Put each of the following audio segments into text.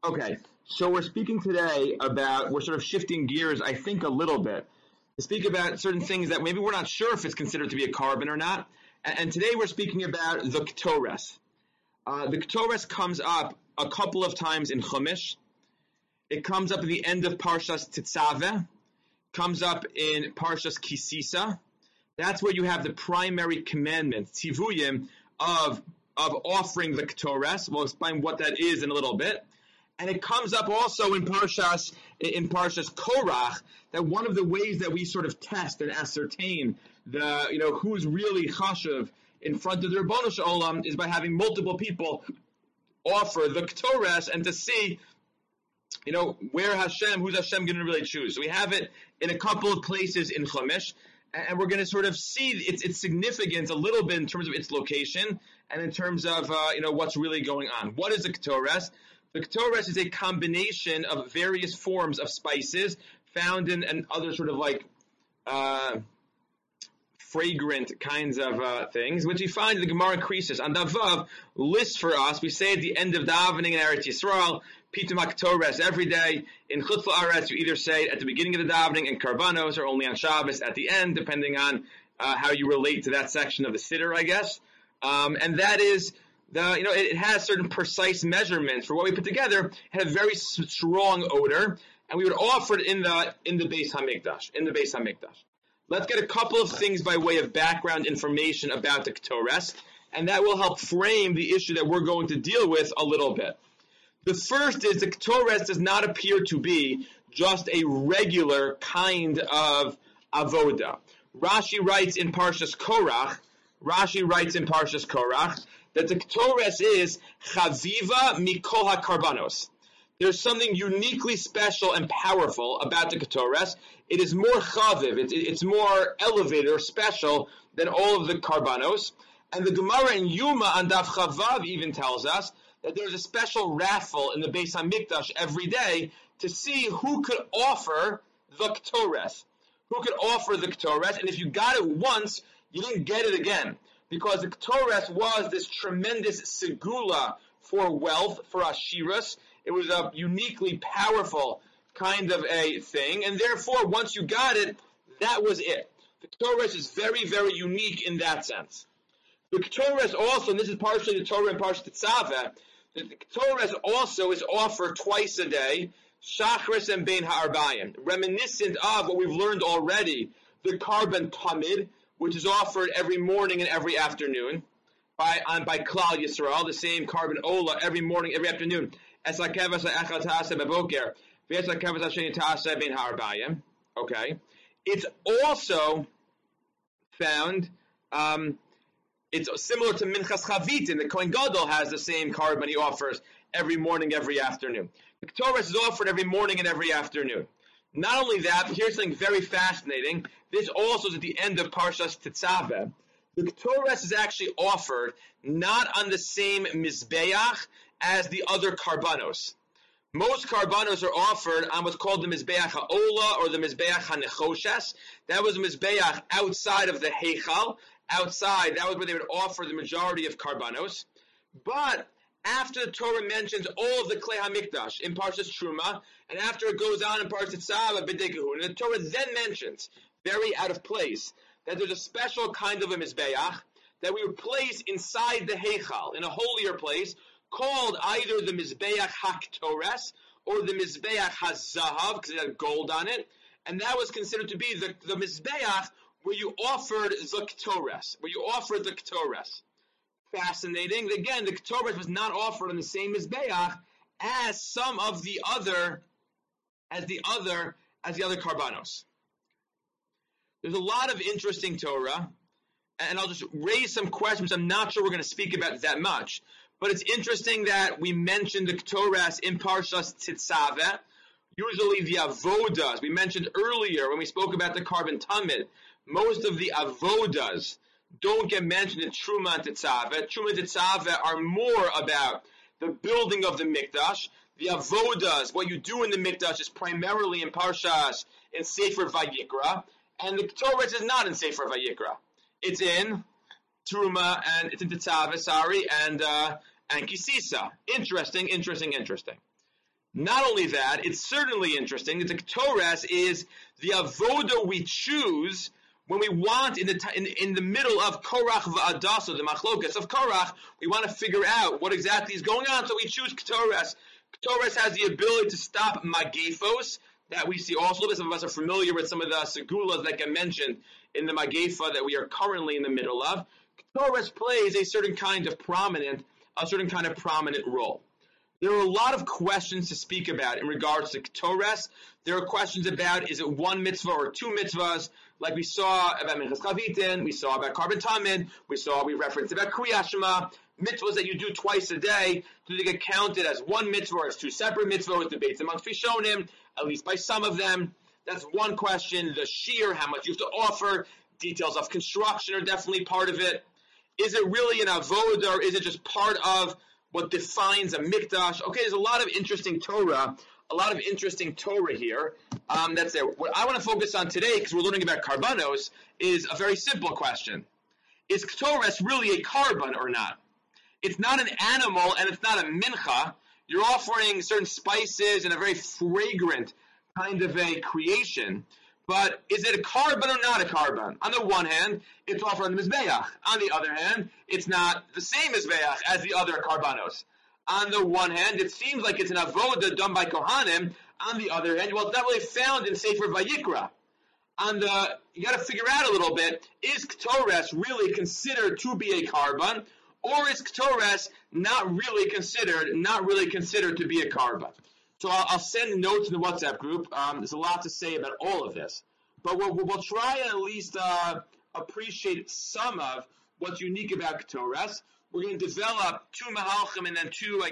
Okay, so we're speaking today about, we're sort of shifting gears, I think, a little bit, to speak about certain things that maybe we're not sure if it's considered to be a carbon or not. And today we're speaking about the Ketores. The Ketores comes up a couple of times in Chumash. It comes up at the end of Parshas Tetzaveh, comes up in Parshas Kisisa. That's where you have the primary commandment, Tivuyim, of offering the Ketores. We'll explain what that is in a little bit. And it comes up also in Parshas Korach, that one of the ways that we sort of test and ascertain who's really chashuv in front of the Ribono Shel Olam is by having multiple people offer the Ketores and to see, who's Hashem going to really choose. So we have it in a couple of places in Chumash, and we're going to sort of see its significance a little bit in terms of its location and in terms of what's really going on. What is the Ketores? The Ketores is a combination of various forms of spices found in other sort of fragrant kinds of things, which we find in the Gemara Krisis. And Davav lists for us, we say at the end of davening in Eretz Yisrael, Pitum HaKetores every day. In Chutz La'aretz, you either say it at the beginning of the davening in Karbanos or only on Shabbos at the end, depending on how you relate to that section of the Siddur, I guess. And that is, it has certain precise measurements for what we put together. It had a very strong odor, and we would offer it in the Beis Hamikdash. Let's get a couple of things by way of background information about the Ketores, and that will help frame the issue that we're going to deal with a little bit. The first is the Ketores does not appear to be just a regular kind of avoda. Rashi writes in Parshas Korach that the Ketores is chaviva mikol hakarbanos. There's something uniquely special and powerful about the Ketores. It is more chaviv, it's more elevated or special than all of the karbanos. And the Gemara in Yuma on Daf Chavav even tells us that there's a special raffle in the Beis Hamikdash every day to see who could offer the Ketores. And if you got it once, you didn't get it again. Because the Ketores was this tremendous segula for wealth, for ashiras. It was a uniquely powerful kind of a thing, and therefore, once you got it, that was it. The Ketores is very, very unique in that sense. The Ketores also, and this is partially the Torah and partially the Tetzaveh, the Ketores also is offered twice a day, Shachris and Bein Ha'arbayim, reminiscent of what we've learned already, the Karban Tamid, which is offered every morning and every afternoon by Klal Yisrael, the same Karban Ola every morning, every afternoon. Okay. It's also found, it's similar to Minchas Chavitin. The Kohen Gadol has the same Karban he offers every morning, every afternoon. The Ketores is offered every morning and every afternoon. Not only that, but here's something very fascinating. This also is at the end of Parshas Tetzaveh. The Ketores is actually offered not on the same Mizbeach as the other Karbanos. Most Karbanos are offered on what's called the Mizbeach HaOla or the Mizbeach HaNechoshes. That was a Mizbeach outside of the Heichal. Outside, that was where they would offer the majority of Karbanos. But after the Torah mentions all of the Klei HaMikdash in Parshas Truma, and after it goes on in Parshas Tetzaveh, B'dei Kehuna, the Torah then mentions, very out of place, that there's a special kind of a Mizbeach that we would place inside the Heichal, in a holier place, called either the Mizbeach HaKetores or the Mizbeach HaZahav, because it had gold on it, and that was considered to be the Mizbeach where you offered the Ketores. Fascinating. Again, the Ketores was not offered on the same Mizbeach as some of the other Karbanos. There's a lot of interesting Torah, and I'll just raise some questions. I'm not sure we're going to speak about that much, but it's interesting that we mentioned the Ketores in Parshas Tetzaveh. Usually the avodas, we mentioned earlier when we spoke about the Karban Tamid, most of the avodas don't get mentioned in Truma and Tetzaveh. Truma and Tetzaveh are more about the building of the Mikdash. The avodas, what you do in the Mikdash, is primarily in Parshas, in Sefer Vayikra, and the Ketores is not in Sefer Vayikra. It's in Truma and it's in Tetzaveh, and Kisisa. Interesting. Not only that, it's certainly interesting that the Ktores is the avoda we choose when we want in the middle of Korach v'Adasa, the machlokas of Korach, we want to figure out what exactly is going on, so we choose Ktores. Ktores has the ability to stop Magefos, that we see also. Some of us are familiar with some of the segulas that get mentioned in the Magefa that we are currently in the middle of. Ktores plays a certain kind of prominent role. There are a lot of questions to speak about in regards to Ktores. There are questions about, is it one mitzvah or two mitzvahs? Like we saw about Minchas Chavitin, we saw about Karban Tamid, we referenced about Kriyas Shema, mitzvahs that you do twice a day. Do they get counted as one mitzvah or as two separate mitzvahs? Debates amongst Rishonim, at least by some of them. That's one question. The shear, how much you have to offer, details of construction are definitely part of it. Is it really an avodah, or is it just part of what defines a mikdash? Okay, there's a lot of interesting Torah here. That's there. What I want to focus on today, because we're learning about karbanos, is a very simple question. Is Ktores really a karban or not? It's not an animal and it's not a mincha. You're offering certain spices and a very fragrant kind of a creation. But is it a karban or not a karban? On the one hand, it's offered on the mizbeach. On the other hand, it's not the same mizbeach as the other karbanos. On the one hand, it seems like it's an avodah done by Kohanim. On the other hand, well, it's not really found in Sefer Vayikra. You got to figure out a little bit, is Ktores really considered to be a karban, or is Ktores not really considered to be a karban? So I'll send notes in the WhatsApp group. There's a lot to say about all of this. But we'll try and at least appreciate some of what's unique about Ktores. We're going to develop two mahalchim and then two,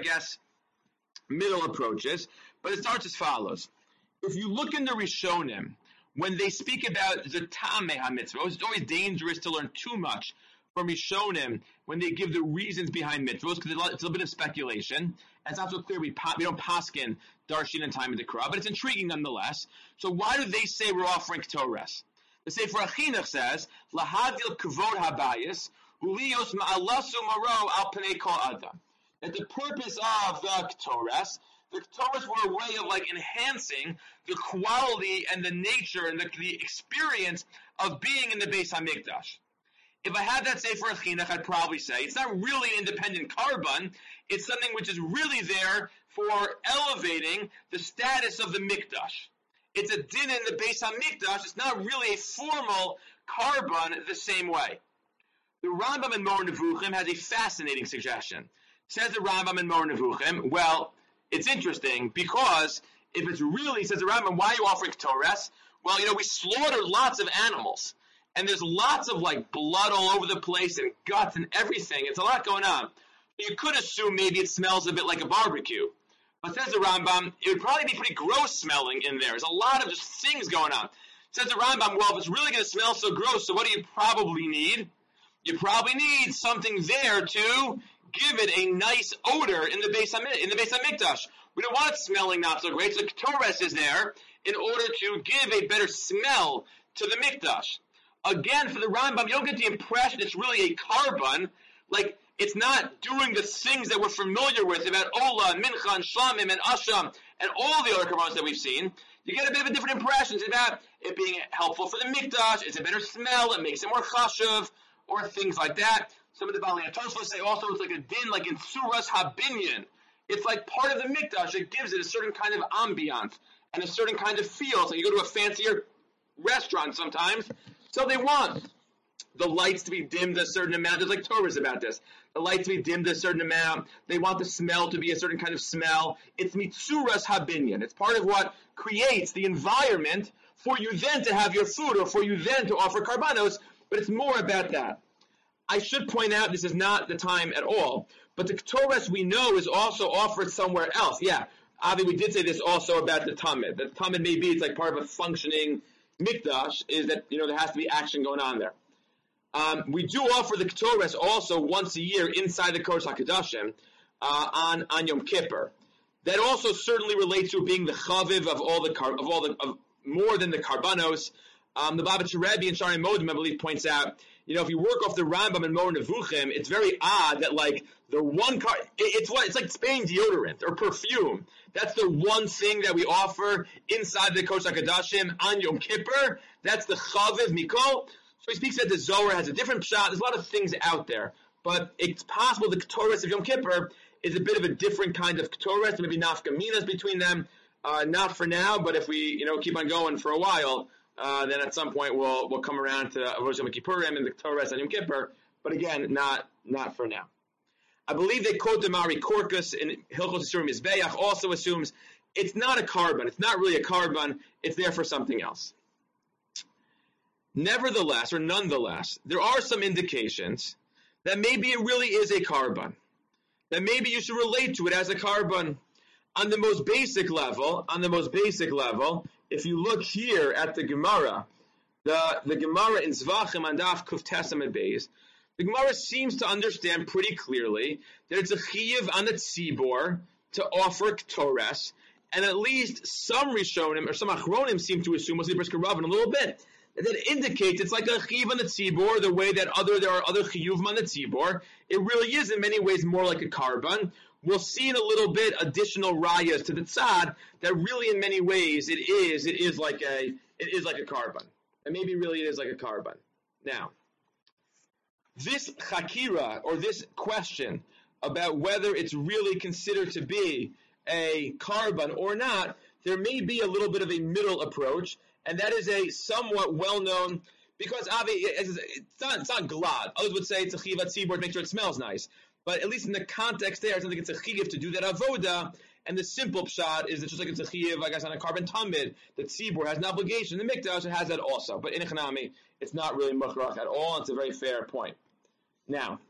middle approaches. But it starts as follows. If you look in the Rishonim, when they speak about the Tameh HaMitzvah, it's always dangerous to learn too much from Rishonim when they give the reasons behind mitzvahs, because it's a little bit of speculation. And it's not so clear we don't paskin Darshin and time of the Kra, but it's intriguing nonetheless. So why do they say we're offering Ktores? The Sefer HaChinuch says, Lahadil Kavod Habayis, Ulios Ma'alasu Maro Al Pnei Kol Adam. That the purpose of the Ktores were a way of enhancing the quality and the nature and the experience of being in the Beis HaMikdash. If I had that Sefer Chinuch, I'd probably say it's not really an independent karban. It's something which is really there for elevating the status of the Mikdash. It's a din in the Beis HaMikdash. It's not really a formal karban the same way. The Rambam in Moreh Nevuchim has a fascinating suggestion. Says the Rambam in Moreh Nevuchim, well, it's interesting because if it's really, says the Rambam, why are you offering Ktores? Well, we slaughtered lots of animals. And there's lots of blood all over the place and guts and everything. It's a lot going on. You could assume maybe it smells a bit like a barbecue. But says the Rambam, it would probably be pretty gross smelling in there. There's a lot of just things going on. Says the Rambam, well, if it's really going to smell so gross, so what do you probably need? You probably need something there to give it a nice odor in the Beis HaMikdash. We don't want it smelling not so great, so Ktores is there in order to give a better smell to the Mikdash. Again, for the Rambam, you don't get the impression it's really a karban. It's not doing the things that we're familiar with about Ola, and Mincha, and Shlamim, and Asham, and all the other karbanos that we've seen. You get a bit of a different impression. It's about it being helpful for the Mikdash. It's a better smell. It makes it more chashuv, or things like that. Some of the Balei HaTosfos say also it's like a din, like in Suras HaBinyan. It's like part of the Mikdash. It gives it a certain kind of ambiance and a certain kind of feel. So you go to a fancier restaurant sometimes, so they want the lights to be dimmed a certain amount. There's Torahs about this. The lights to be dimmed a certain amount. They want the smell to be a certain kind of smell. It's mitzuras habinyan. It's part of what creates the environment for you then to have your food or for you then to offer karbanos, but it's more about that. I should point out this is not the time at all, but the Ktores we know is also offered somewhere else. Yeah, Avi, we did say this also about the Tamid. The Tamid maybe it's part of a functioning Mikdash, is that there has to be action going on there. We do offer the Ktores also once a year inside the Kodesh HaKadoshim on Yom Kippur. That also certainly relates to being the chaviv of more than the karbanos. The Babich Rebbe in Shari Modim, I believe, points out if you work off the Rambam and Moreh Nevuchim, it's very odd that like the one it's like Spain deodorant or perfume. That's the one thing that we offer inside the Kodesh HaKodashim on Yom Kippur. That's the Chaviv Mikol. So he speaks that the Zohar has a different pshat. There's a lot of things out there, but it's possible the Ketores of Yom Kippur is a bit of a different kind of Ketores, maybe nafkaminas between them. Not for now, but if we keep on going for a while, then at some point we'll come around to Avodas Yom Kippurim and the Ketores on Yom Kippur. But again, not for now. I believe they quote the Mari Korkus in Hilchos Yisurim Mizbeach also assumes it's not a carbon. It's not really a carbon. It's there for something else. Nevertheless, or nonetheless, there are some indications that maybe it really is a carbon. That maybe you should relate to it as a carbon. On the most basic level, if you look here at the Gemara, the Gemara in Zvachim and Daf Kuf Tesam and Beis, the Gemara seems to understand pretty clearly that it's a chiyuv on the tzibor to offer Ketores, and at least some Rishonim or some Achronim seem to assume, mostly Brisker Rav in a little bit, that indicates it's like a chiyuv on the tzibor, the way that there are other chiyuvim on the tzibor. It really is in many ways more like a carbon. We'll see in a little bit additional rayas to the tzad that really in many ways it is like a carbon. And maybe really it is like a carbon. Now, this chakira, or this question about whether it's really considered to be a carbon or not, there may be a little bit of a middle approach, and that is a somewhat well-known, because it's not glad. Others would say it's a chivat tzibor to make sure it smells nice. But at least in the context there, I don't think it's a chiv to do that avoda. And the simple pshat is that just like it's a chiv, I guess, on a carbon tamid, that tzibur has an obligation. The mikdash, it has that also. But in Echanami, it's not really mukhrach at all. It's a very fair point. Now,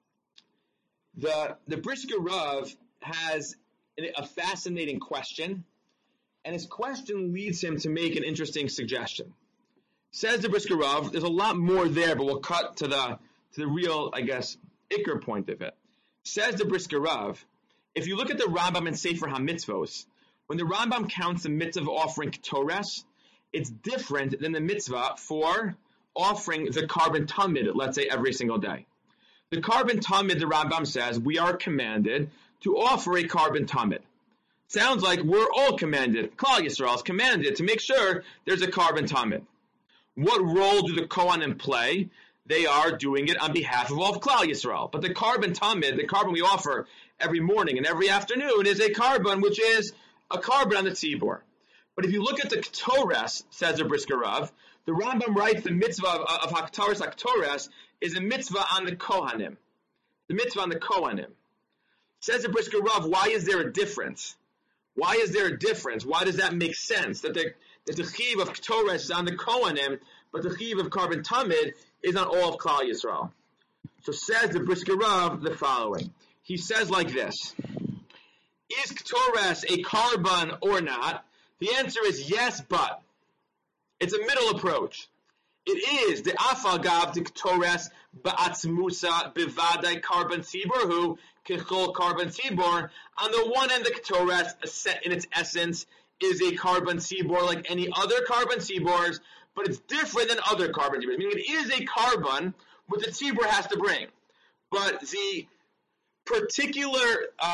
the Brisker Rav has a fascinating question, and his question leads him to make an interesting suggestion. Says the Brisker Rav, there's a lot more there, but we'll cut to the real, I guess, Iker point of it. Says the Brisker Rav, if you look at the Rambam in Sefer HaMitzvos, when the Rambam counts the mitzvah of offering Ketores, it's different than the mitzvah for offering the carbon tamid, let's say, every single day. The carbon tamid, the Rambam says, we are commanded to offer a carbon tamid. Sounds like we're all commanded, Klal Yisrael is commanded to make sure there's a carbon tamid. What role do the Kohanim play? They are doing it on behalf of all of Klal Yisrael. But the carbon tamid, the carbon we offer every morning and every afternoon, is a carbon which is a carbon on the tzibor. But if you look at the Ketores, says the Brisker Rav, the Rambam writes the mitzvah of Ketores is a mitzvah on the Kohanim. The mitzvah on the Kohanim. Says the Brisker Rav, why is there a difference? Why is there a difference? Why does that make sense? That the chiv of Ketores is on the Kohanim, but the chiv of carbon tamid is on all of Klal Yisrael. So says the Brisker Rav the following. He says like this: is Ketores a carbon or not? The answer is yes, but. It's a middle approach. It is the afagav the Ketores ba'atzmusa bivadai carbon tzibor who kechol carbon tzibor. On the one hand, the Ketores in its essence is a carbon tzibor like any other carbon tzibors, but it's different than other carbon tzibors. Meaning it is a carbon which the tzibor has to bring, but the particular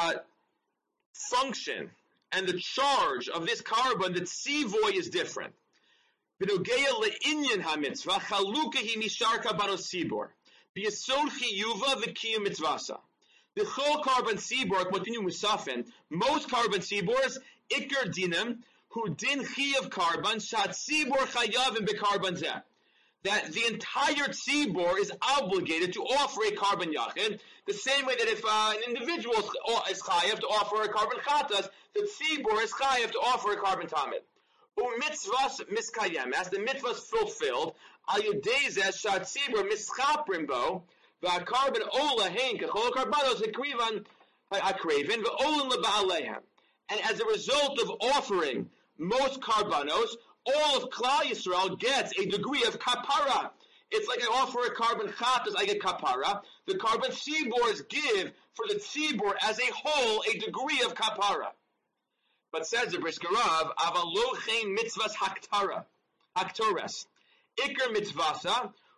function and the charge of this carbon, the tzivoy, is different. B'nogeya le'inyan ha'mitzvah chaluka hi misharka baros tzibor b'yesod chiyuva v'kiyum mitzvasa. The whole carbon tzibor, continue musafin, most carbon tzibors ikar dinam who din chiyav carbon shat tzibor chayavim b'carbon zeh. That the entire tzibor is obligated to offer a carbon yachid, the same way that if an individual is chayav to offer a carbon chatas, the tzibor is chayav to offer a carbon tamid. U'mitzvahs miskayem, as the mitzvah is fulfilled, al yedei zeh shat tzibor mischaprim bo, v'carbon ola hein kechol karbanos hekrivan hakraven v'olan leba'alehem. And as a result of offering most karbanos, all of Klal Yisrael gets a degree of kapara. It's like I offer a carbon chatas, I get kapara. The carbon tzibors give for the tzibor as a whole a degree of kapara. But says the Brisker Rav, aval lo chein mitzvahs haktores. Iker mitzvasa,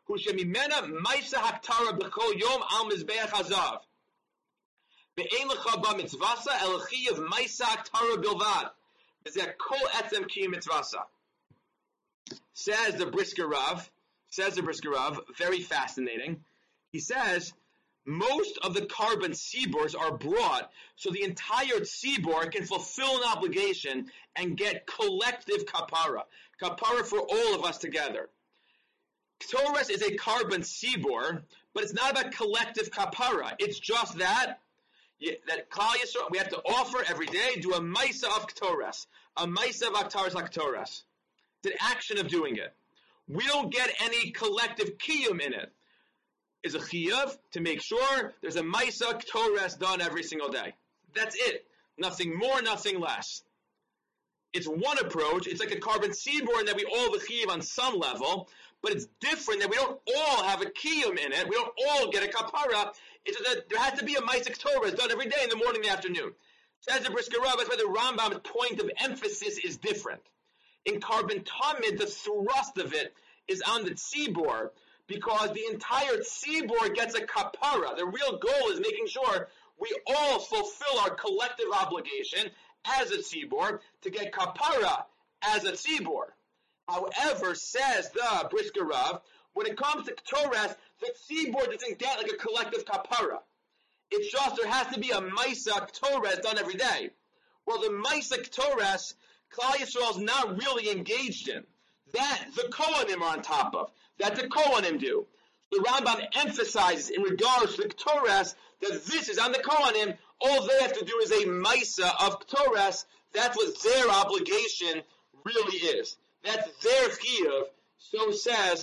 hu shemimena maisa haktara b'chol yom al mizbeach hazav. Ve'ein lecha ba mitzvasa el chiyav maisa haktara bilvad. V'zeh kol etzem kiyum mitzvasa. Says the Brisker Rav, very fascinating. He says, most of the carbon tzibors are brought so the entire tzibor can fulfill an obligation and get collective kapara. Kapara for all of us together. Ktores is a carbon tzibor, but it's not about collective kapara. It's just that Klal Yisrael, we have to offer every day, do a maisa of Ktores, a maisa of Aktaras Aktores. It's an action of doing it. We don't get any collective kiyum in it. It's a chiyuv to make sure there's a maisa Ktores done every single day. That's it. Nothing more, nothing less. It's one approach. It's like a carbon tzibor in that we all have a chiyuv on some level, but it's different that we don't all have a kiyum in it. We don't all get a kapara. It's that there has to be a maisa Ktores done every day in the morning and the afternoon. Says the Brisker Rav, that's why the Rambam's point of emphasis is different. In carbon tamid, the thrust of it is on the tzibor, because the entire tzibor gets a kapara. The real goal is making sure we all fulfill our collective obligation as a tzibor to get kapara as a tzibor. However, says the Brisker Rav, when it comes to Ktores, the tzibor doesn't get like a collective kapara. It's just there has to be a maisa Ktores done every day. Well, the maisa Ktores, Klal Yisrael is not really engaged in. That the Kohanim are on top of. That the Kohanim do. The Rambam emphasizes in regards to the Ktores that this is on the Kohanim. All they have to do is a maisa of Ktores. That's what their obligation really is. That's their chiyuv. So says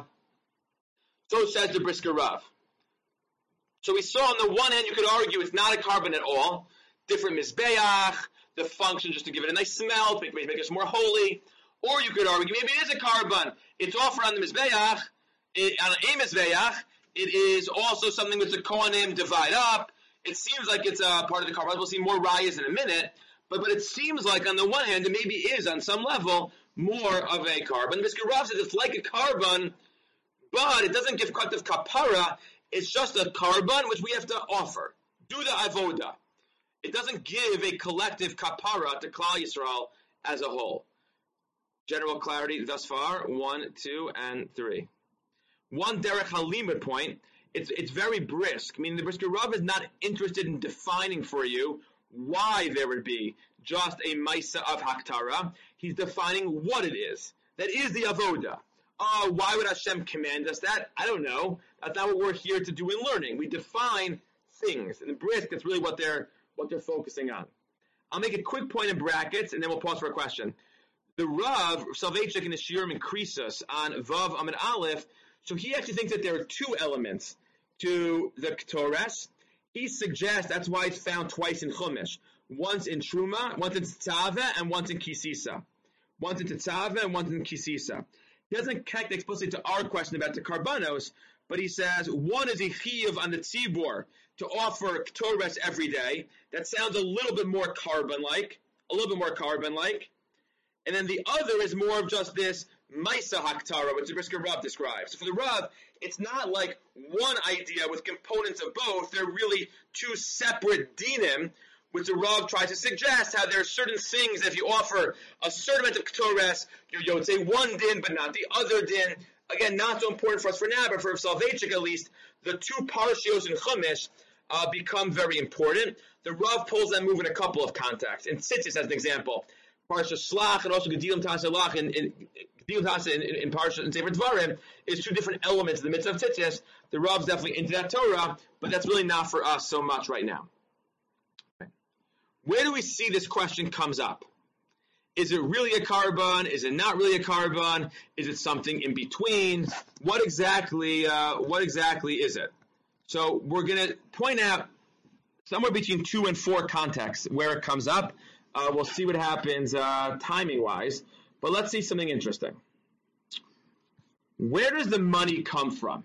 the Brisker Rav. So we saw on the one hand you could argue it's not a carbon at all. Different mizbeach, the function just to give it a nice smell, to make it more holy. Or you could argue maybe it is a carbon. It's offered on the mizbeach, on a mizbeach. It is also something which the Kohanim divide up. It seems like it's a part of the carbon. We'll see more rayas in a minute. But it seems like on the one hand it maybe is on some level more of a carbon. Brisker Rav says it's like a carbon, but it doesn't give collective kapara. It's just a carbon which we have to offer. Do the avoda. It doesn't give a collective kapara to Klal Yisrael as a whole. General clarity thus far, 1, 2, and 3. One Derech Halimud point, it's very brisk. I mean, the Brisker Rav is not interested in defining for you why there would be just a maisa of Haktara. He's defining what it is. That is the avoda. Why would Hashem command us that? I don't know. That's not what we're here to do in learning. We define things. And in brisk, that's really what they're focusing on. I'll make a quick point in brackets, and then we'll pause for a question. The Rav, Soloveitchik in the Shiurim in Krisos on Vav Amid Aleph, so he actually thinks that there are two elements to the Ktores. He suggests that's why it's found twice in Chumash. Once in Truma, once in Tetzaveh, and once in Kisisa. Once in Tetzaveh and once in Kisisa. He doesn't connect explicitly to our question about the Karbanos, but he says one is a chiyuv on the tzibor to offer Ktores every day. That sounds a little bit more carbon-like. And then the other is more of just this Maisa Haktara, which the Brisker Rav describes. So for the Rav, it's not like one idea with components of both. They're really two separate dinim, which the Rav tries to suggest how there are certain things that if you offer a certain amount of Ktores, you would say one din, but not the other din. Again, not so important for us for now, but for Soloveitchik at least, the two parshios in Chumash become very important. The Rav pulls that move in a couple of contexts. In Tzitzis, as an example, Parsha Shlach and also Gedilim Tasa Lach in Parsha and Sefer Dvarim is two different elements of the mitzvah of Tzitzis. The Rav's definitely into that Torah, but that's really not for us so much right now. Okay. Where do we see this question comes up? Is it really a carbon? Is it not really a carbon? Is it something in between? What exactly is it? So we're going to point out somewhere between 2 and 4 contexts where it comes up. We'll see what happens timing-wise. But let's see something interesting. Where does the money come from?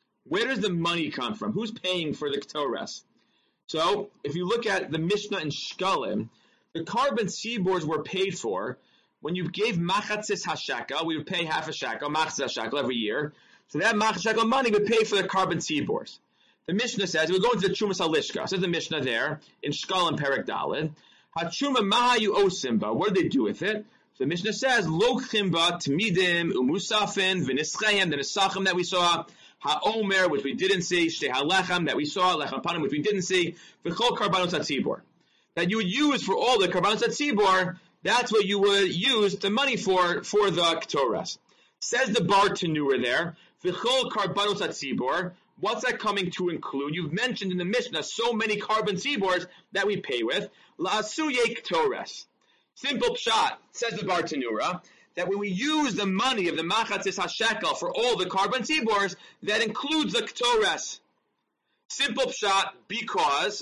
Who's paying for the Ktores? So if you look at the Mishnah in Shkalim, the carbon tzibors were paid for when you gave machatzis hashekel. We would pay half a shekel, machatzis hashekel every year, So that machzor shekel money would pay for the carbon tzibors. The Mishnah says, we're going to the Trumas Halishka. Says the Mishnah there, in Shkal and Perek Daled, HaTruma Mahayu Osimba. What did they do with it? So the Mishnah says, Lochimba, Tmidim, Umusafin, Vinischayim, the Nesachim that we saw, HaOmer, which we didn't see, Shtei HaLechem, that we saw, Lechem Panim, which we didn't see, V'chol Karbanos HaTzibor. That you would use for all the Karbanos HaTzibor, that's what you would use the money for the Ketores. Says the Bar Tanura there, V'chol Karbanos HaTzibor. What's that coming to include? You've mentioned in the Mishnah so many carbon tzibors that we pay with. La'asuye Ketores. Simple pshat, says the Bar Tanura, that when we use the money of the machatzis hashekel for all the carbon tzibors, that includes the Ketores. Simple pshat, because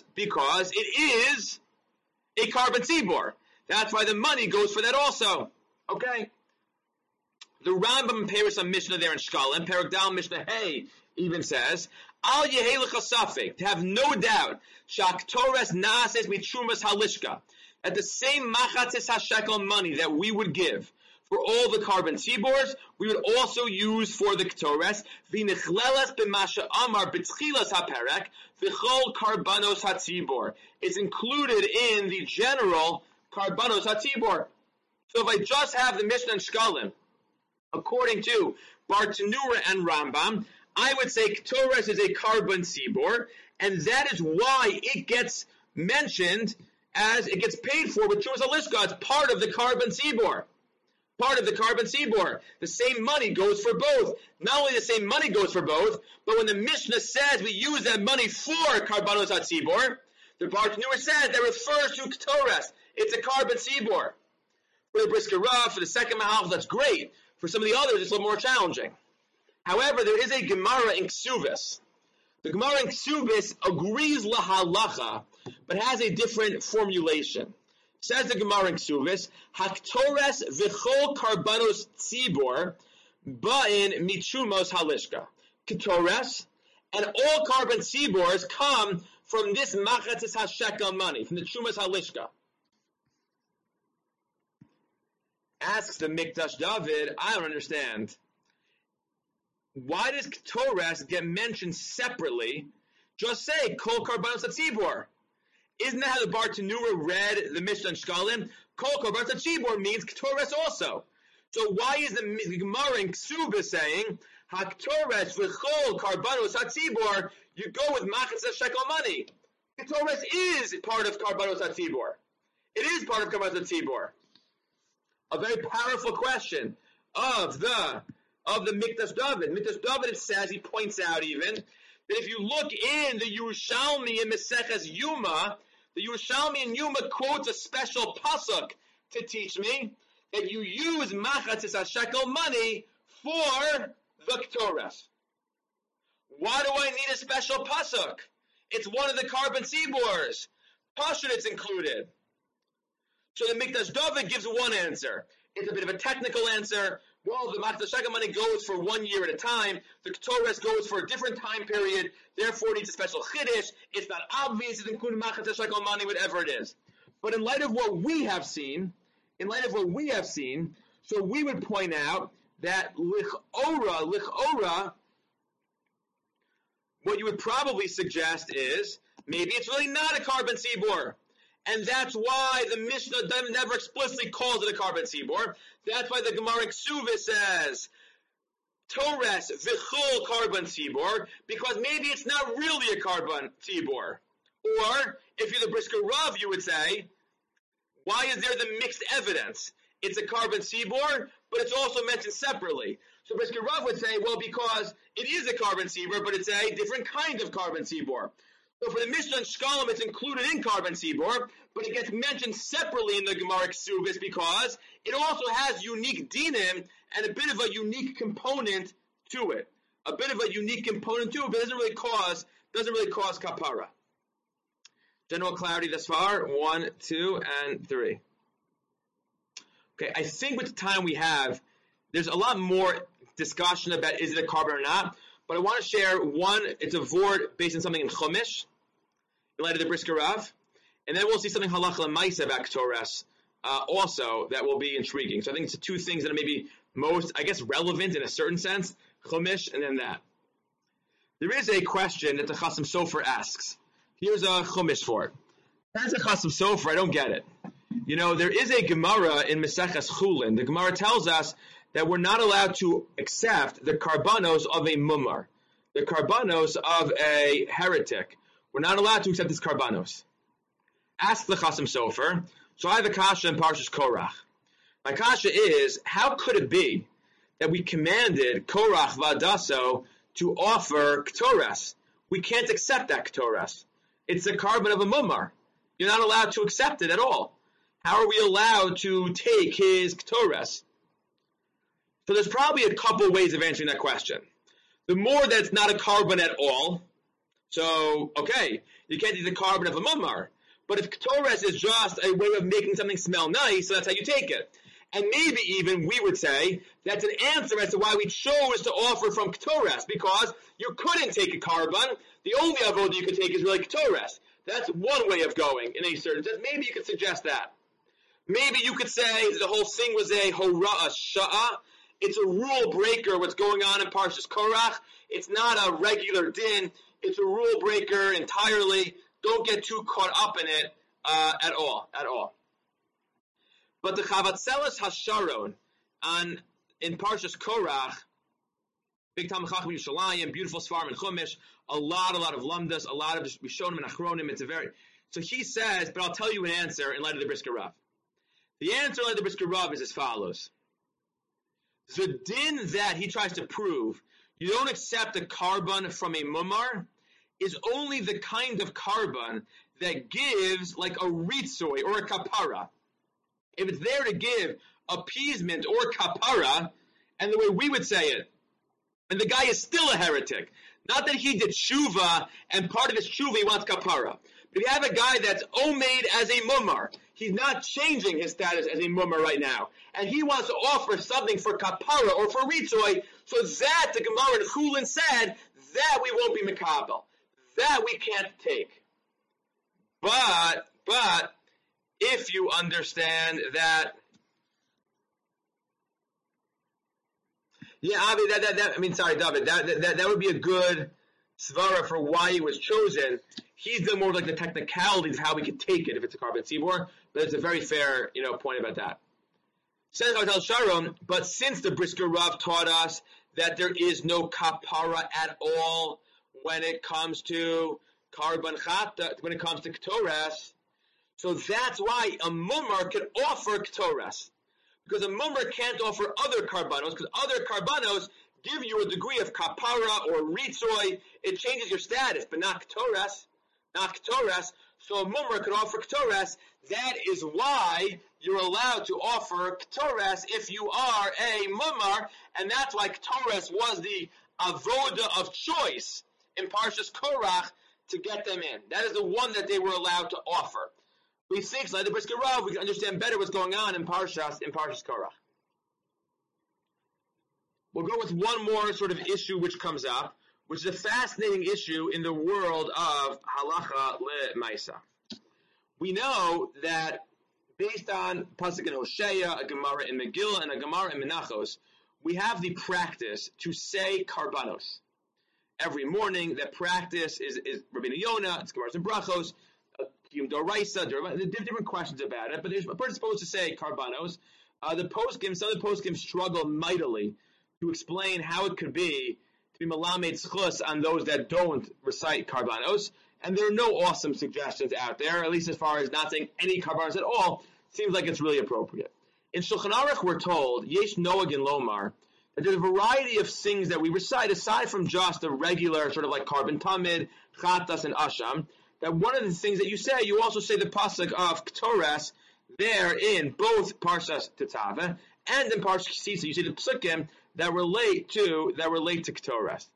it is a carbon tzibor. That's why the money goes for that also. Okay? The Rambam in Paris on Mishnah there in Shkalim, Perek Dal Mishnah Hey, even says, Al Yehei Lecha Safek, to have no doubt, Shaktores Nases Mitrumas Halishka, that the same Machatzis HaShekel money that we would give for all the carbon tzibors, we would also use for the Ketores, V'nichleles b'masha amar b'tchilas haperek, v'chol karbanos hatzibor. It's included in the general karbanos hatzibor. So if I just have the Mishnah and Shkalim, according to Bar Tanura and Rambam, I would say Ketores is a carbon tzibor, and that is why it gets mentioned as it gets paid for with Trumas Halishka. It's part of the carbon tzibor. Part of the carbon tzibor. The same money goes for both. Not only the same money goes for both, but when the Mishnah says we use that money for karbanos hatzibor, the Bar Tanura says that refers to Ketores. It's a carbon tzibor. For the Brisker Rav, for the second Mahal, that's great. For some of the others, it's a little more challenging. However, there is a Gemara in Ksuvis. The Gemara in Ksuvis agrees lahalacha, but has a different formulation. Says the Gemara in Ksuvis, Haktores v'chol karbanos tzibor ba'in mitrumos halishka. Ketores and all carbon tzibors come from this machatzis hashekel money, from the trumas halishka. Asks the Mikdash David, I don't understand. Why does Ketores get mentioned separately? Just say, Kol Karbanos HaTzibor. Isn't that how the Bar Tanura read the Mishnah and Shkalim? Kol Karbanos HaTzibor means Ketores also. So why is the Gemara in Ksuba saying, HaKetores v'chol Karbanos HaTzibor, you go with Machatz HaShekel money. Ketores is part of Karbanos HaTzibor. It is part of Karbanos HaTzibor. A very powerful question of the Mikdash David. Mikdash David, it says, he points out even, that if you look in the Yerushalmi in Meseches Yuma, the Yerushalmi in Yuma quotes a special pasuk to teach me that you use Machatzis HaShekel money for the Ketores. Why do I need a special pasuk? It's one of the carbon tzibors. Pashut, it's included. So the Mikdash David gives one answer. It's a bit of a technical answer. Well, the Machatzis HaShekel money goes for 1 year at a time. The Ketores goes for a different time period. Therefore, it needs a special chiddush. It's not obvious it's including Machatzis HaShekel money, whatever it is. But in light of what we have seen, so we would point out that lichora, what you would probably suggest is maybe it's really not a carbon tzibor. And that's why the Mishnah never explicitly calls it a carbon tzibor. That's why the Gemara in Ksuva says, Tores v'chol carbon tzibor, because maybe it's not really a carbon tzibor. Or, if you're the Brisker Rav, you would say, why is there the mixed evidence? It's a carbon tzibor, but it's also mentioned separately. So Brisker Rav would say, well, because it is a carbon tzibor, but it's a different kind of carbon tzibor. So for the Mishnah and Shkalim, it's included in carbon tzibor, but it gets mentioned separately in the Gemara Ksubis because it also has unique dinim and a bit of a unique component to it. But it doesn't really cause kapara. General clarity thus far, 1, 2, and 3. Okay, I think with the time we have, there's a lot more discussion about is it a carbon or not. But I want to share one, it's a vort based on something in Chumash, in light of the Brisker Rav, and then we'll see something halacha l'maisa about Ketores also that will be intriguing. So I think it's the two things that are maybe most, I guess, relevant in a certain sense, Chumash, and then that. There is a question that the Chasam Sofer asks. Here's a Chumash for it. As a Chasam Sofer, I don't get it. There is a Gemara in Maseches Chulin. The Gemara tells us that we're not allowed to accept the karbanos of a mumar, the karbanos of a heretic. We're not allowed to accept his karbanos. Ask the Chasam Sofer. So I have a kasha in Parshas Korach. My kasha is, how could it be that we commanded Korach Vadaso to offer Ktores? We can't accept that Ktores. It's the carbon of a mumar. You're not allowed to accept it at all. How are we allowed to take his Ktores? So there's probably a couple ways of answering that question. The more that it's not a carbon at all, so, okay, you can't use the carbon of a mumar. But if Ktores is just a way of making something smell nice, so that's how you take it. And maybe even we would say that's an answer as to why we chose to offer from Ktores, because you couldn't take a carbon. The only avodah you could take is really Ktores. That's one way of going in a certain sense. Maybe you could suggest that. Maybe you could say the whole thing was a hora'ah sha'a. It's a rule breaker, what's going on in Parshas Korach. It's not a regular din. It's a rule breaker entirely. Don't get too caught up in it at all. But the Chavatzeles Hasharon in Parshas Korach, big Talmid Chacham Yerushalayim, beautiful Svarim and Chumash, a lot of lamdas, a lot of Rishonim and Achronim. So he says, but I'll tell you an answer in light of the Brisker Rav. The answer in light of the Brisker Rav is as follows. The din that he tries to prove, you don't accept a carbon from a mumar, is only the kind of carbon that gives like a ritzoi or a kapara. If it's there to give appeasement or kapara, and the way we would say it, and the guy is still a heretic. Not that he did tshuva, and part of his tshuva he wants kapara. But if you have a guy that's omeid as a mumar, he's not changing his status as a mumar right now, and he wants to offer something for kapara or for ritzoi, so that the Gemara in Chulin said, that we won't be mekabel. That we can't take. But, if you understand that, David, that would be a good svara for why he was chosen. He's the more like the technicalities of how we could take it if it's a carbon tzibor, but it's a very fair, point about that. Says Chaval Sharon, but since the Brisker Rav taught us that there is no kapara at all when it comes to carbon chata, when it comes to ktores, so that's why a mumar can offer ktores. Because a mumar can't offer other karbanos, because other karbanos give you a degree of kapara or ritzoi. It changes your status, but not ktores. So a mumar could offer ktores. That is why you're allowed to offer ktores if you are a mumar, and that's why ktores was the avoda of choice in Parshas Korach to get them in. That is the one that they were allowed to offer. We think, like the Brisker Rav, we can understand better what's going on in Parshas Korach. We'll go with one more sort of issue which comes up, which is a fascinating issue in the world of halacha le'maisa. We know that based on Pasuk in Hosea, a Gemara in Megillah, and a Gemara in Menachos, we have the practice to say karbanos. Every morning, that practice is Rabbeinu Yonah, it's Gemaras and Brachos, Kiyum Doraisa, different questions about it, but a person's supposed to say karbanos. Some of the poskim struggle mightily to explain how it could be to be malamed schus on those that don't recite karbanos, and there are no awesome suggestions out there, at least as far as not saying any karbanos at all. Seems like it's really appropriate. In Shulchan Aruch, we're told, Yesh Noag in Lomar, that there's a variety of things that we recite aside from just the regular sort of like carbon tamid, chatas, and asham. That one of the things that you also say the pasuk of Ktores there in both Parshas Tetzaveh and in Parshas Kisisa. You see the psukim that relate to Ktores.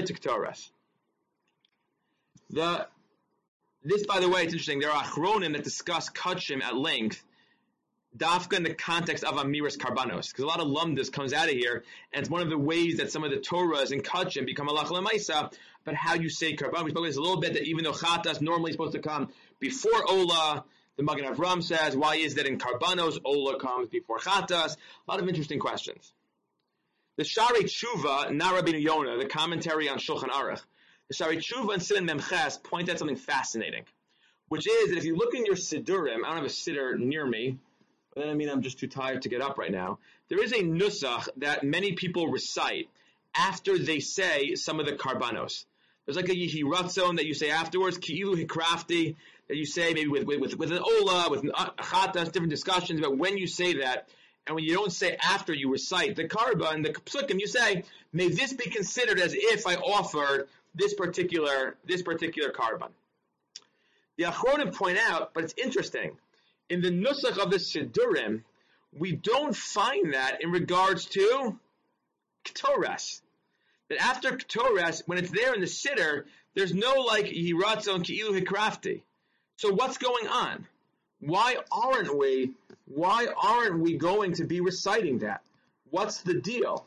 This, by the way, it's interesting. There are achronim that discuss kachim at length, dafka in the context of amiras karbanos, because a lot of lumdas comes out of here, and it's one of the ways that some of the Torahs and kachim become halacha l'maisa, but how you say karban. We spoke this a little bit, that even though chatas normally is supposed to come before ola, the Magen Avram says, why is that in karbanos ola comes before chatas? A lot of interesting questions. The Shari Tshuva, not Rabbeinu Yonah, the commentary on Shulchan Aruch, the Shari Tshuva and Siman Memches point out something fascinating, which is that if you look in your Siddurim, I don't have a Siddur near me, but then I'm just too tired to get up right now. There is a nusach that many people recite after they say some of the karbanos. There's like a Yehi Ratzon that you say afterwards, Ki'ilu Hikrafti, that you say maybe with an Ola, with an Achatas, different discussions about when you say that. And when you don't say after you recite the karban, the psukim, you say, may this be considered as if I offered this particular karban. The Achronim point out, but it's interesting, in the nusach of the Siddurim, we don't find that in regards to Ketores. That after Ketores, when it's there in the Siddur, there's no like Yiratzon Ki'ilu Hikrafti. So what's going on? Why aren't we going to be reciting that? What's the deal?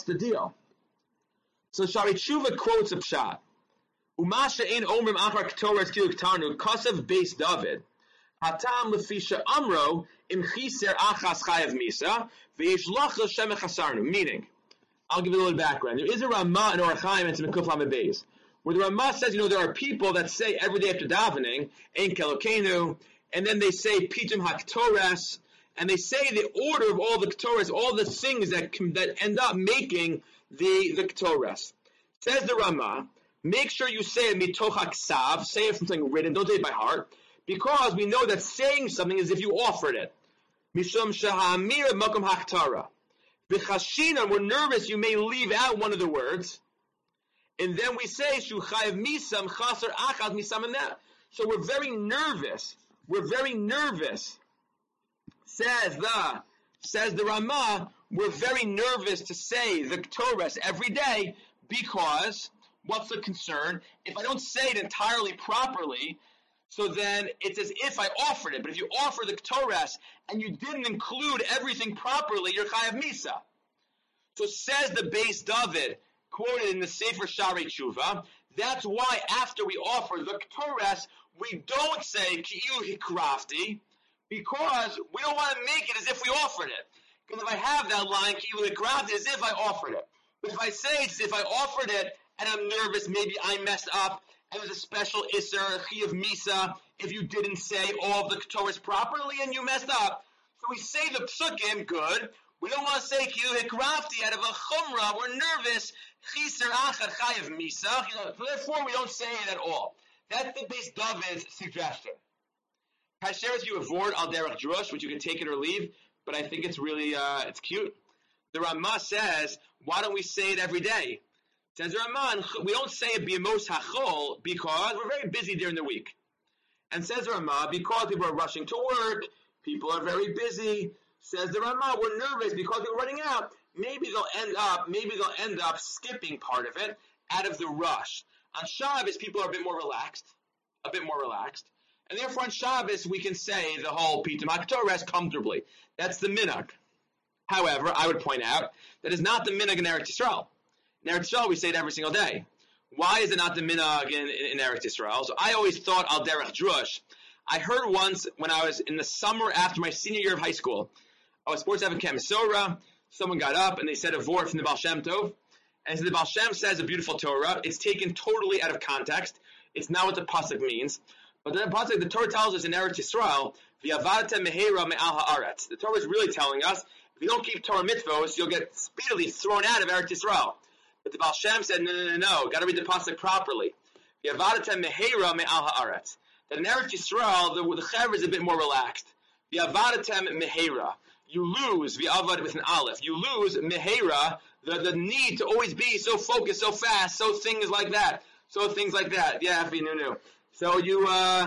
So Shari Tshuva quotes a pshat. Umasha ein omrim achar Ketores kilu ktarnu kasav beis David. Hatam lefisha amro im chiser achas chayav misa v'yesh lacha shemech hasarnu. Meaning, I'll give you a little background. There is a Ramah in Orach Chaim and Mekuf Lamed Beis, where the Ramah says, there are people that say every day after davening, Ein Kelokenu, and then they say Pitum HaKtores, and they say the order of all the Ketores, all the things that end up making the Ketores. Says the Ramah, make sure you say it mitoch haksav, say it from something written, don't say it by heart, because we know that saying something is if you offered it. Mishum shahamir makom haktara. V'chashinan, we're nervous, you may leave out one of the words. And then we say, Shu chayav misam chaser achad misam aneh. So we're very nervous. Says the Ramah, we're very nervous to say the Ketores every day because, what's the concern? If I don't say it entirely properly, so then it's as if I offered it. But if you offer the Ketores and you didn't include everything properly, you're chayav misa. So says the Beis David, quoted in the Sefer Shari Tshuva, that's why after we offer the Ketores, we don't say Ki'ilu Hikrafti, because we don't want to make it as if we offered it. Because if I have that line, Ki'ilu Hikrafti, as if I offered it. But if I say it's as if I offered it, and I'm nervous, maybe I messed up, and there's a special Isser, Chiyav Misa, if you didn't say all of the Ketores properly and you messed up. So we say the Psukim, good. We don't want to say Ki'ilu Hikrafti out of a Chumrah. We're nervous. Chiser Achad Chayav Misa. So therefore, we don't say it at all. That's the Beis David's suggestion. Can I share with you a vort al derech drush, which you can take it or leave, but I think it's really, it's cute. The Ramah says, why don't we say it every day? Says the Ramah, we don't say it b'yemos hachol because we're very busy during the week. And says the Ramah, because people are rushing to work, people are very busy. Says the Ramah, we're nervous because we're running out. Maybe they'll end up skipping part of it out of the rush. On Shabbos, people are a bit more relaxed. And therefore on Shabbos, we can say the whole Pitum HaKtores comfortably. That's the minhag. However, I would point out that is not the minhag in Eretz Yisrael. In Eretz Yisrael, we say it every single day. Why is it not the minhag in Eretz Yisrael? So I always thought al derech drush. I heard once when I was in the summer after my senior year of high school, I was supposed to have a Kamisora. Someone got up and they said a vort from the Baal Shem Tov. And so the Baal Shem says a beautiful Torah. It's taken totally out of context. It's not what the pasuk means. But the pasuk, the Torah tells us in Eretz Yisrael, v'yavadta mehera me'al haaretz. The Torah is really telling us, if you don't keep Torah mitzvos, you'll get speedily thrown out of Eretz Yisrael. But the Baal Shem said, no. Got to read the pasuk properly. V'yavadta mehera me'al haaretz. That in Eretz Yisrael, the chaver is a bit more relaxed. V'yavadta mehera. You lose v'avad with an aleph. You lose mehera, the need to always be so focused, so fast, so things like that. Yeah, no. So you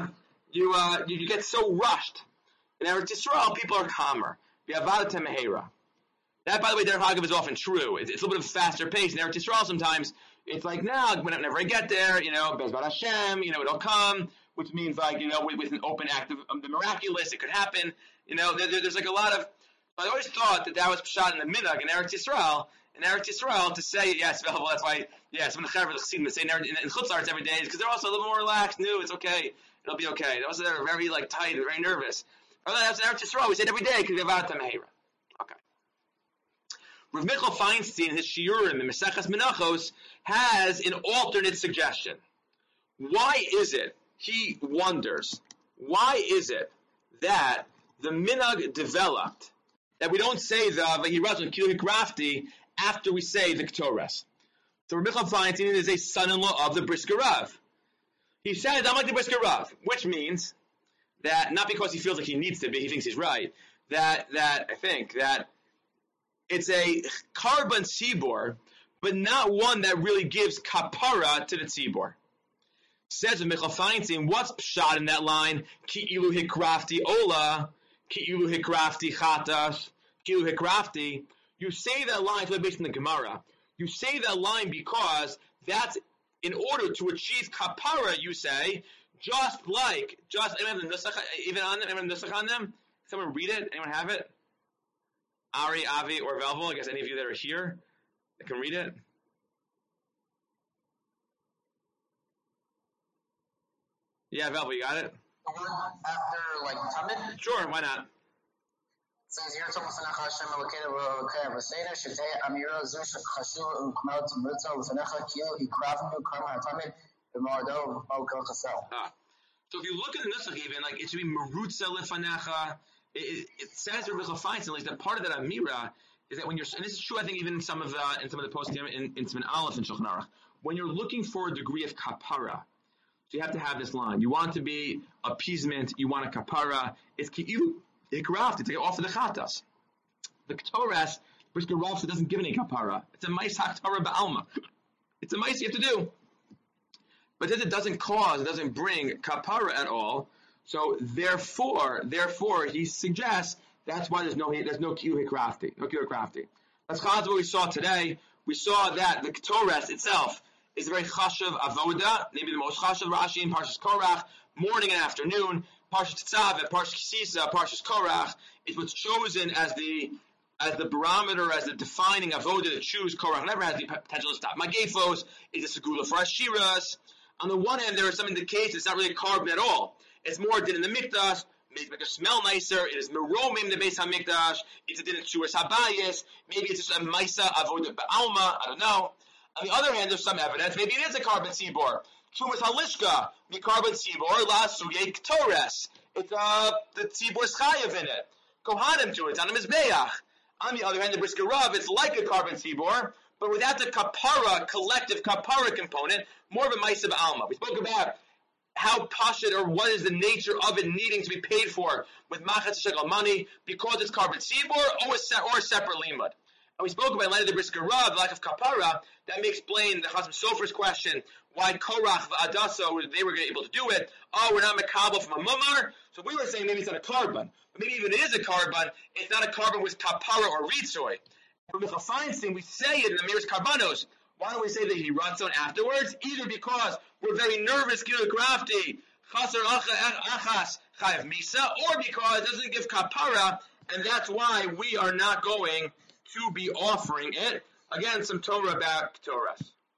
get so rushed. In Eretz Yisrael, people are calmer. V'avad mehera. That, by the way, Derech Hagav is often true. It's a little bit of a faster pace. In Eretz Yisrael, sometimes it's like, whenever I get there, Bezrat Hashem, it'll come, which means like, with an open act of the miraculous, it could happen. There's like a lot of. I always thought that was pshat in the minhag in Eretz Yisrael. In Eretz Yisrael, to say yes, well, that's why some of the chaver the chassidim say in Chutz La'aretz every day is because they're also a little more relaxed. No, it's okay, it'll be okay. They're very tight, very nervous. That's in Eretz Yisrael. We say it every day because we have Avata Mehera. Okay. Rav Michal Feinstein, in his Shiurim in Maseches Menachos, has an alternate suggestion. Why is it, he wonders, why is it that the minhag developed that we don't say the Vahirazon Kilu Hikrafti after we say the Ketores? So Rav Michal Feinstein is a son-in-law of the Brisker Rav. He says, I'm like the Brisker Rav, which means that, not because he feels like he needs to be, he thinks he's right, that I think that it's a Karban Tzibor, but not one that really gives kapara to the Tzibor. Says with Michal Feinstein, what's pshat in that line? Ki ilu hikrafti ola, ki ilu hikrafti chatas, ki ilu hikrafti. You say that line, it's based on the Gemara. You say that line because that's in order to achieve kapara, you say, anyone have the nusach even on them? Anyone have the nusach on them? Someone read it? Anyone have it? Ari, Avi, or Velvel? I guess any of you that are here that can read it. Yeah, Velvel, you got it? After, like, Tamid? Sure, why not? It says, Yirtzom L'fanecha Hashem Elokeinu v'Elokei Avosenu, Shetei Amira Zu Chashuv U'Kmel T'Mritza L'fanecha Kilu Hikravnu Karma HaTamid B'Mardo V'Okel Chasel. So if you look at the nusach even, like, it should be Merutza L'fanecha. It says Rav Michal Feinstein, like, that part of that Amira is that when you're, and this is true, I think, even in some of the postim in Siman Aleph and Shulchan Aruch, when you're looking for a degree of kapara, so you have to have this line. You want to be appeasement, you want a kapara. It's ki'ilu hikraft, it's like off of the chatas. The Ketores, Brisker Rav doesn't give any kapara. It's a mais haktara ba'alma. It's a mais you have to do. But this it doesn't bring kapara at all. So therefore, he suggests that's why there's no ki'ilu hikrafti, no ki'ilu hikrafti. That's what we saw today. We saw that the Ketores itself is a very chashav avoda, maybe the most chashav Rashi in Parshas Korach, morning and afternoon. Parshas Tzav and Parshas Kisisa, Parshas Korach is what's chosen as the barometer, as the defining avoda to choose. Korach never has the potential to stop Magefos. It's a segula for Ashiras. On the one hand, there are some indications it's not really a carbon at all. It's more din in the mikdash. Make it smell nicer. It is meromim the Beis Hamikdash. It's a din in Shuras Habayis. Maybe it's just a maisa avoda ba'alma. I don't know. On the other hand, there's some evidence. Maybe it is a carbon tzibor. Chumas halishka, mi carbon tzibor la sugei ketores. It's the tzibor's chayav in it. Kohanim to it. It's on the mizbeach. On the other hand, the Brisker Rav, it's like a carbon tzibor, but without the kapara, collective kapara component, more of a ma'isa b'alma. We spoke about how pashut, or what is the nature of it needing to be paid for with machatz shekel money, because it's carbon tzibor or a separate limud. And we spoke about later the Brisker Rav, the lack of kapara. That may explain the Chasam Sofer's question, why Korach v'Adasa, they were able to do it. Oh, we're not mekabel from a mumar. So we were saying maybe it's not a carbon. But maybe even it is a carbon, it's not a carbon with kapara or ritzoy. For Michal Feinstein, we say it in the Amiras Karbanos. Why don't we say that he runs on afterwards? Either because we're very nervous, Kilu Krafti, Chaser Achas, Chayav Misa, or because it doesn't give kapara, and that's why we are not going to be offering it. Again, some Torah about Ketores.